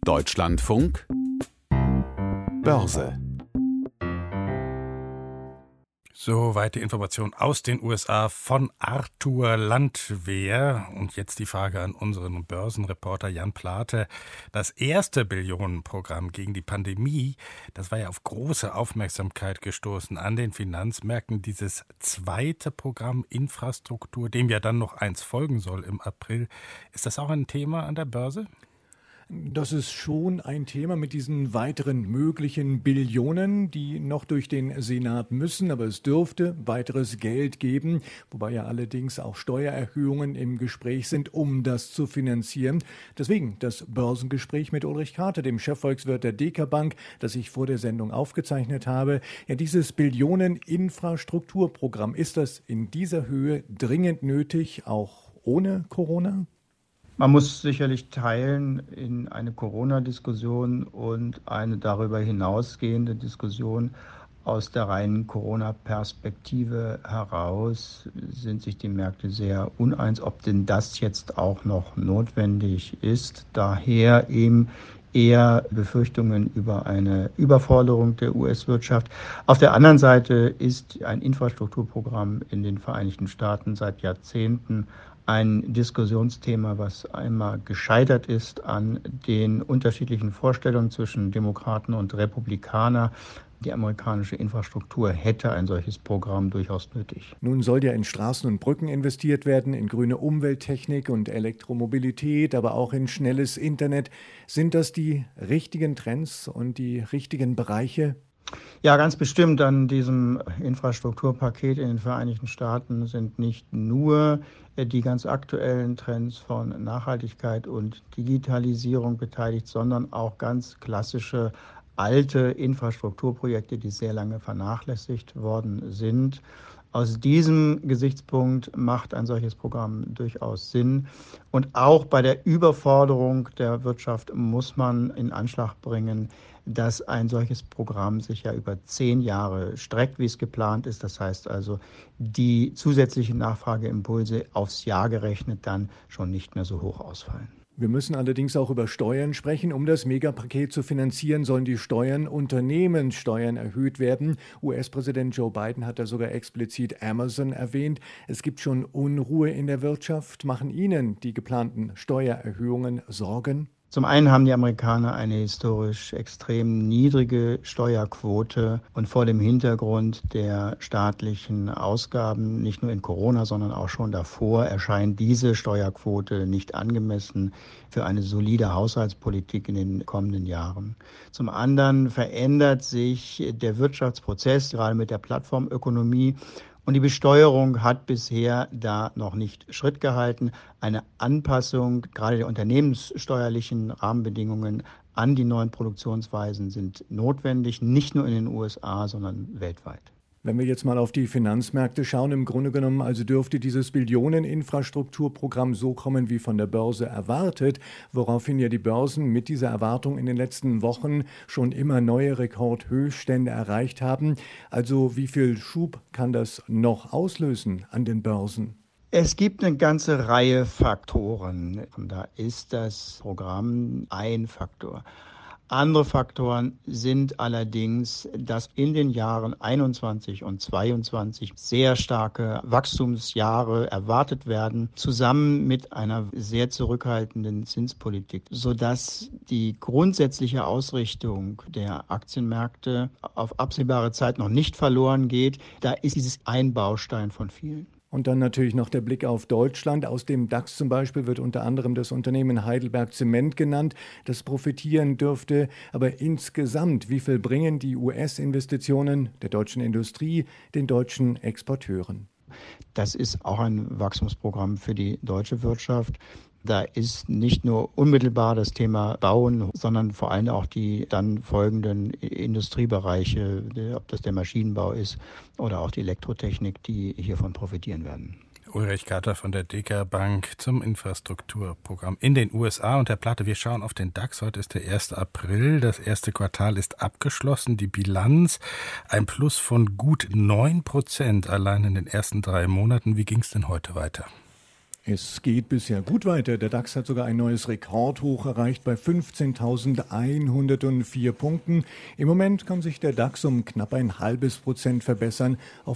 Deutschlandfunk Börse. Soweit die Information aus den USA von Arthur Landwehr. Und jetzt die Frage an unseren Börsenreporter Jan Plate. Das erste Billionenprogramm gegen die Pandemie, das war ja auf große Aufmerksamkeit gestoßen an den Finanzmärkten. Dieses zweite Programm Infrastruktur, dem ja dann noch eins folgen soll im April. Ist das auch ein Thema an der Börse? Das ist schon ein Thema mit diesen weiteren möglichen Billionen, die noch durch den Senat müssen. Aber es dürfte weiteres Geld geben, wobei ja allerdings auch Steuererhöhungen im Gespräch sind, um das zu finanzieren. Deswegen das Börsengespräch mit Ulrich Kater, dem Chefvolkswirt der DK Bank, das ich vor der Sendung aufgezeichnet habe. Ja, dieses Billionen-Infrastrukturprogramm, ist das in dieser Höhe dringend nötig, auch ohne Corona? Man muss sicherlich teilen in eine Corona-Diskussion und eine darüber hinausgehende Diskussion. Aus der reinen Corona-Perspektive heraus sind sich die Märkte sehr uneins, ob denn das jetzt auch noch notwendig ist. Daher eben eher Befürchtungen über eine Überforderung der US-Wirtschaft. Auf der anderen Seite ist ein Infrastrukturprogramm in den Vereinigten Staaten seit Jahrzehnten ein Diskussionsthema, was einmal gescheitert ist an den unterschiedlichen Vorstellungen zwischen Demokraten und Republikaner. Die amerikanische Infrastruktur hätte ein solches Programm durchaus nötig. Nun soll ja in Straßen und Brücken investiert werden, in grüne Umwelttechnik und Elektromobilität, aber auch in schnelles Internet. Sind das die richtigen Trends und die richtigen Bereiche? Ja, ganz bestimmt. An diesem Infrastrukturpaket in den Vereinigten Staaten sind nicht nur die ganz aktuellen Trends von Nachhaltigkeit und Digitalisierung beteiligt, sondern auch ganz klassische alte Infrastrukturprojekte, die sehr lange vernachlässigt worden sind. Aus diesem Gesichtspunkt macht ein solches Programm durchaus Sinn. Und auch bei der Überforderung der Wirtschaft muss man in Anschlag bringen, dass ein solches Programm sich ja über 10 Jahre streckt, wie es geplant ist. Das heißt also, die zusätzlichen Nachfrageimpulse aufs Jahr gerechnet dann schon nicht mehr so hoch ausfallen. Wir müssen allerdings auch über Steuern sprechen. Um das Megapaket zu finanzieren, sollen die Unternehmenssteuern erhöht werden. US-Präsident Joe Biden hat da sogar explizit Amazon erwähnt. Es gibt schon Unruhe in der Wirtschaft. Machen Ihnen die geplanten Steuererhöhungen Sorgen? Zum einen haben die Amerikaner eine historisch extrem niedrige Steuerquote und vor dem Hintergrund der staatlichen Ausgaben, nicht nur in Corona, sondern auch schon davor, erscheint diese Steuerquote nicht angemessen für eine solide Haushaltspolitik in den kommenden Jahren. Zum anderen verändert sich der Wirtschaftsprozess, gerade mit der Plattformökonomie. Und die Besteuerung hat bisher da noch nicht Schritt gehalten. Eine Anpassung gerade der unternehmenssteuerlichen Rahmenbedingungen an die neuen Produktionsweisen sind notwendig, nicht nur in den USA, sondern weltweit. Wenn wir jetzt mal auf die Finanzmärkte schauen, im Grunde genommen also dürfte dieses Billionen-Infrastrukturprogramm so kommen, wie von der Börse erwartet, woraufhin ja die Börsen mit dieser Erwartung in den letzten Wochen schon immer neue Rekordhöchststände erreicht haben. Also wie viel Schub kann das noch auslösen an den Börsen? Es gibt eine ganze Reihe Faktoren. Da ist das Programm ein Faktor. Andere Faktoren sind allerdings, dass in den Jahren 21 und 22 sehr starke Wachstumsjahre erwartet werden, zusammen mit einer sehr zurückhaltenden Zinspolitik, sodass die grundsätzliche Ausrichtung der Aktienmärkte auf absehbare Zeit noch nicht verloren geht. Da ist dieses ein Baustein von vielen. Und dann natürlich noch der Blick auf Deutschland. Aus dem DAX zum Beispiel wird unter anderem das Unternehmen Heidelberg Zement genannt, das profitieren dürfte. Aber insgesamt, wie viel bringen die US-Investitionen der deutschen Industrie den deutschen Exporteuren? Das ist auch ein Wachstumsprogramm für die deutsche Wirtschaft. Da ist nicht nur unmittelbar das Thema Bauen, sondern vor allem auch die dann folgenden Industriebereiche, ob das der Maschinenbau ist oder auch die Elektrotechnik, die hiervon profitieren werden. Ulrich Kater von der DK Bank zum Infrastrukturprogramm in den USA. Und Herr Plate, wir schauen auf den DAX. Heute ist der 1. April. Das erste Quartal ist abgeschlossen. Die Bilanz ein Plus von gut 9% allein in den ersten 3 Monaten. Wie ging es denn heute weiter? Es geht bisher gut weiter. Der DAX hat sogar ein neues Rekordhoch erreicht bei 15.104 Punkten. Im Moment kann sich der DAX um knapp 0,5% verbessern auf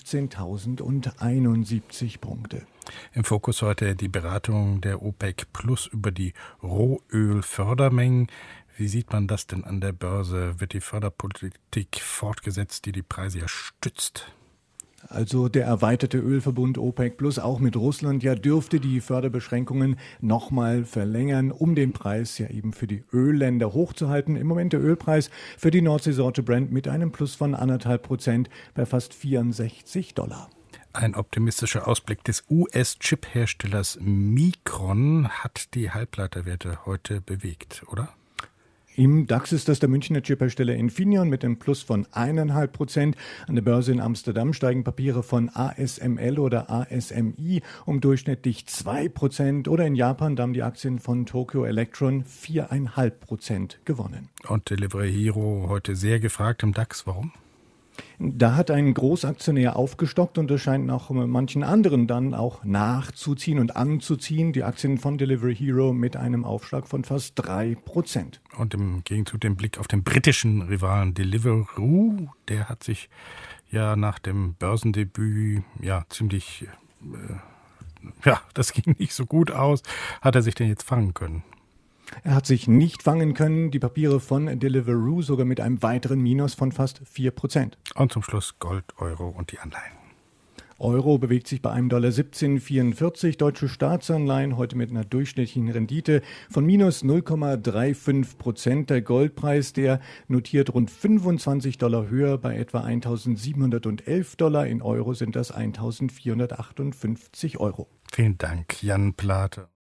15.071 Punkte. Im Fokus heute die Beratung der OPEC Plus über die Rohölfördermengen. Wie sieht man das denn an der Börse? Wird die Förderpolitik fortgesetzt, die die Preise ja stützt? Also der erweiterte Ölverbund OPEC Plus, auch mit Russland, ja dürfte die Förderbeschränkungen nochmal verlängern, um den Preis ja eben für die Ölländer hochzuhalten. Im Moment der Ölpreis für die Nordseesorte Brent mit einem Plus von 1,5% bei fast $64. Ein optimistischer Ausblick des US-Chip-Herstellers Micron hat die Halbleiterwerte heute bewegt, oder? Im DAX ist das der Münchner Chiphersteller Infineon mit einem Plus von 1,5%. An der Börse in Amsterdam steigen Papiere von ASML oder ASMI um durchschnittlich 2%. Oder in Japan, da haben die Aktien von Tokyo Electron 4,5% gewonnen. Und Delivery Hero heute sehr gefragt im DAX. Warum? Da hat ein Großaktionär aufgestockt und es scheint auch manchen anderen dann auch nachzuziehen und anzuziehen. Die Aktien von Delivery Hero mit einem Aufschlag von fast 3%. Und im Gegenzug den Blick auf den britischen Rivalen Deliveroo. Der hat sich ja nach dem Börsendebüt ziemlich, das ging nicht so gut aus. Hat er sich denn jetzt fangen können? Er hat sich nicht fangen können, die Papiere von Deliveroo sogar mit einem weiteren Minus von fast 4%. Und zum Schluss Gold, Euro und die Anleihen. Euro bewegt sich bei einem $17,44, deutsche Staatsanleihen heute mit einer durchschnittlichen Rendite von minus 0,35%. Der Goldpreis, der notiert rund $25 höher bei etwa $1.711. In Euro sind das 1.458 Euro. Vielen Dank, Jan Plate.